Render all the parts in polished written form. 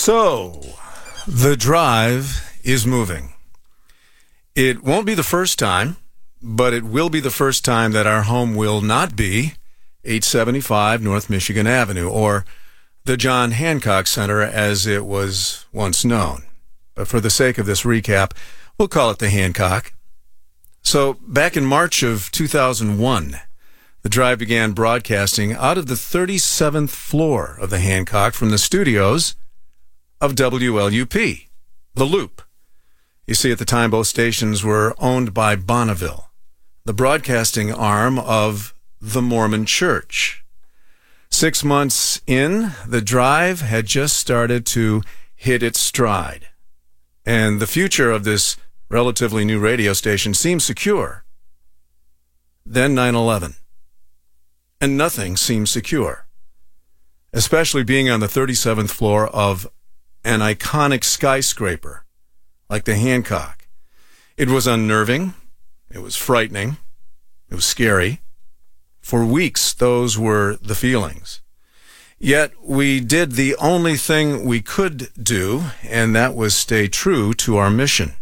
So, the drive is moving. It won't be the first time, but it will be the first time that our home will not be 875 North Michigan Avenue, or the John Hancock Center as it was once known. But for the sake of this recap, we'll call it the Hancock. So, back in March of 2001, the drive began broadcasting out of the 37th floor of the Hancock from the studios of WLUP, The Loop. You see, at the time, both stations were owned by Bonneville, the broadcasting arm of the Mormon Church. 6 months in, the drive had just started to hit its stride, and the future of this relatively new radio station seemed secure. Then 9/11, and nothing seemed secure, especially being on the 37th floor of an iconic skyscraper like the Hancock. It was unnerving, it was frightening, it was scary. For weeks, those were the feelings. Yet we did the only thing we could do, and that was stay true to our mission.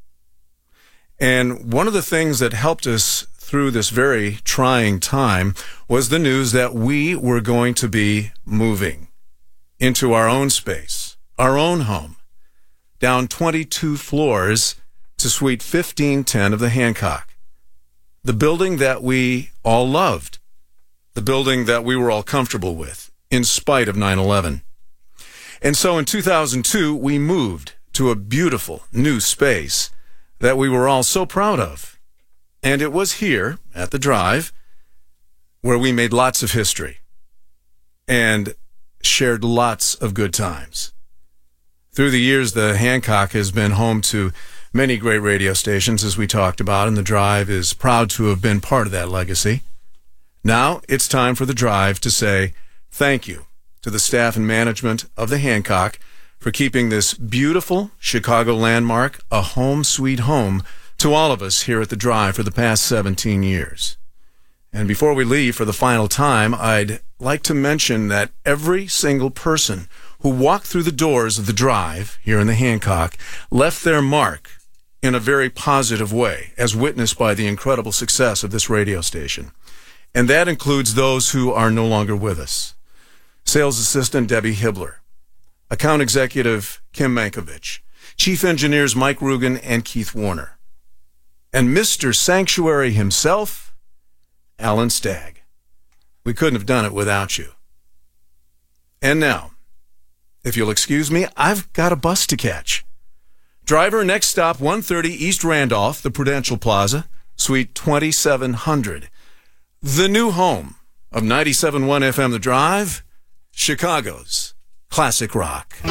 And one of the things that helped us through this very trying time was the news that we were going to be moving into our own space, our own home, down 22 floors to Suite 1510 of the Hancock, the building that we all loved, the building that we were all comfortable with, in spite of 9/11. And so in 2002, we moved to a beautiful new space that we were all so proud of. And it was here, at the drive, where we made lots of history and shared lots of good times. Through the years, the Hancock has been home to many great radio stations, as we talked about, and the drive is proud to have been part of that legacy. Now, it's time for the drive to say thank you to the staff and management of the Hancock for keeping this beautiful Chicago landmark a home sweet home to all of us here at the drive for the past 17 years. And before we leave for the final time, I'd like to mention that every single person who walked through the doors of the drive here in the Hancock left their mark in a very positive way, as witnessed by the incredible success of this radio station. And that includes those who are no longer with us. Sales Assistant Debbie Hibbler, Account Executive Kim Mankiewicz, Chief Engineers Mike Rugen and Keith Warner, and Mr. Sanctuary himself, Alan Stagg. We couldn't have done it without you. And now, if you'll excuse me, I've got a bus to catch. Driver, next stop, 130 East Randolph, the Prudential Plaza, Suite 2700. The new home of 97.1 FM The Drive, Chicago's Classic Rock.